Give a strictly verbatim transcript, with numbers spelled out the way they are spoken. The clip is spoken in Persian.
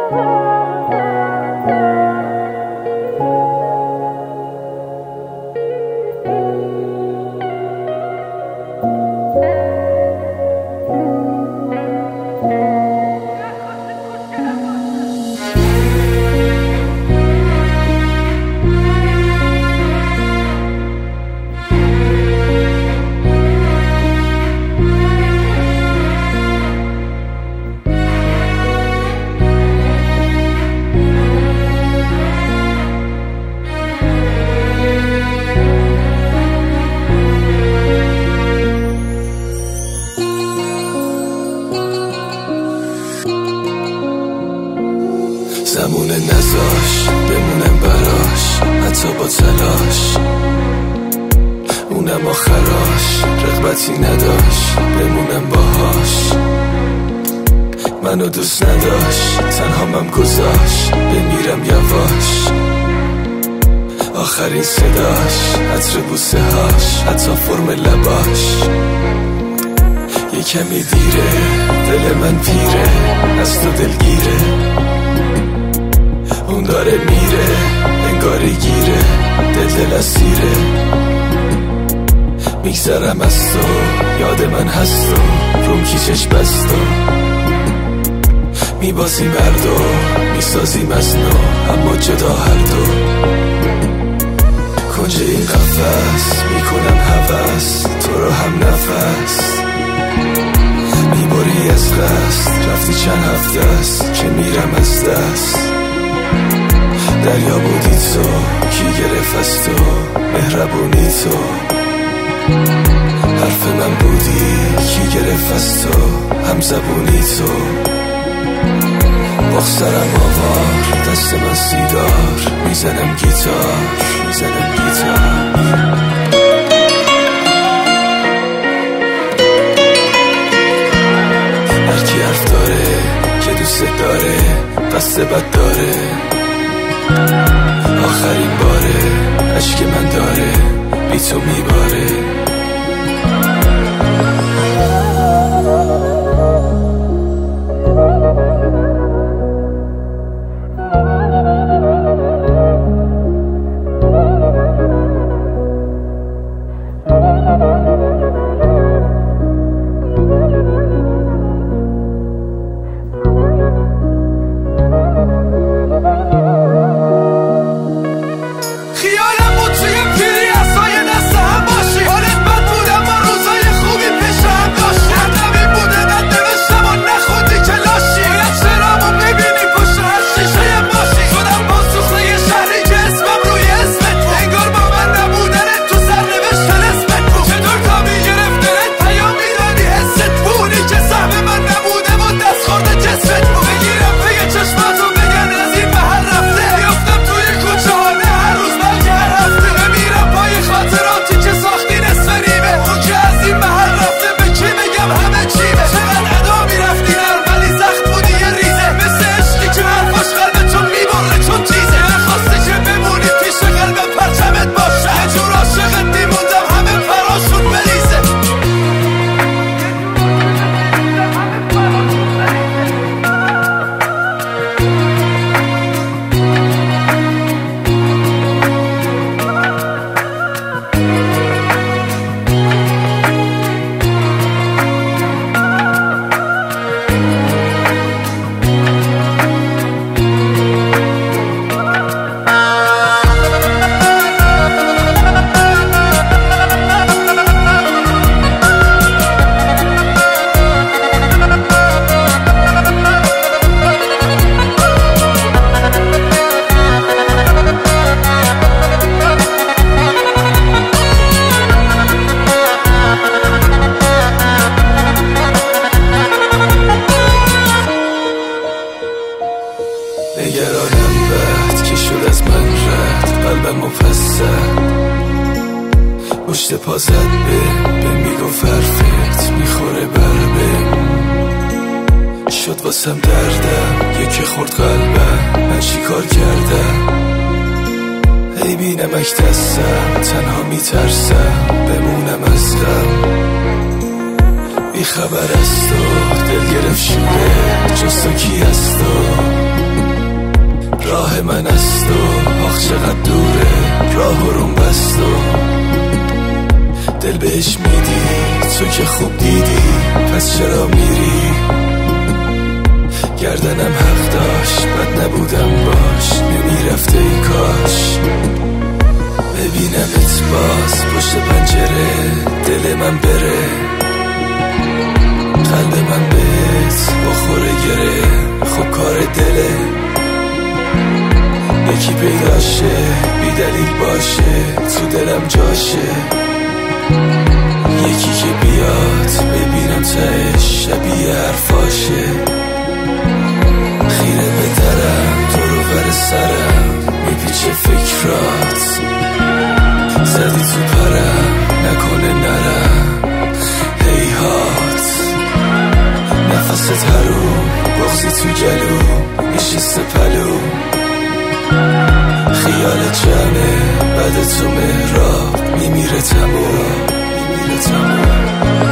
زمونه نذاش بمونم براش حتی با تلاش، اونم آخراش رغبتی نداشت بمونم باهاش. منو دوست نداشت تنهامم گذاشت بمیرم یواش. آخرین صداش عطر بوسه هاش حتی فرم لباش. یه کمی دیره دل من پیره از تو دلگیره. اون داره میره انگاری گیره دل دل اسیره. میگذرم از تو یاد من هست و روم کی چشم بست و میبازیم هر دو میسازیم از نو اما جدا هر دو. کنج این قفس میکنم هوس تو رو هم نفس. میبری از قصد رفتی چند هفته است که میرم از دست. دریا بودی تو کی گرفت از تو مهربونی تو. حرف من بودی کی گرفت از تو هم زبونی تو. بخسرم آوار دست من سیگار میزنم گیتار میزنم گیتار. هرکی حرف داره که دوست داره قصد بد داره. آخرین باره عشق من داره بی تو میباره. نگرانم بعد که شد از من رد قلبم مفصل. پشت پا زد به به میگفت حرفت میخوره بر به. شد واسم دردم یکی خورد قلبم من چی کار کردم. ای بی نمک دستم تنها میترسم بمونم از غم. بی خبر از تو دل گرفت شوره جز تو کی از تو. من از تو، آخ چقدر دوره راه و روم بست و دل بهش میدی تو که خوب دیدی، پس چرا میری؟ گردنم حق داشت بد نبودم باش، نمیرفته ای کاش ببینمت باز پشت پنجره، دل من بره قلب من بهت بخوره گره، خب کار دله یکی پیداشه بی دلیل باشه تو دلم جاشه، یکی که بیاد ببینم تهش شبیه حرفاشه، خیره به درم تو رو بر سرم میپیچه فکرات، زدی تو پرم نکنه نرم هیهات، نفست هروم بغزی تو گلو نشسته پلو، خیال جمعه بعد تو مهراب میمیره تموم، میمیره تموم.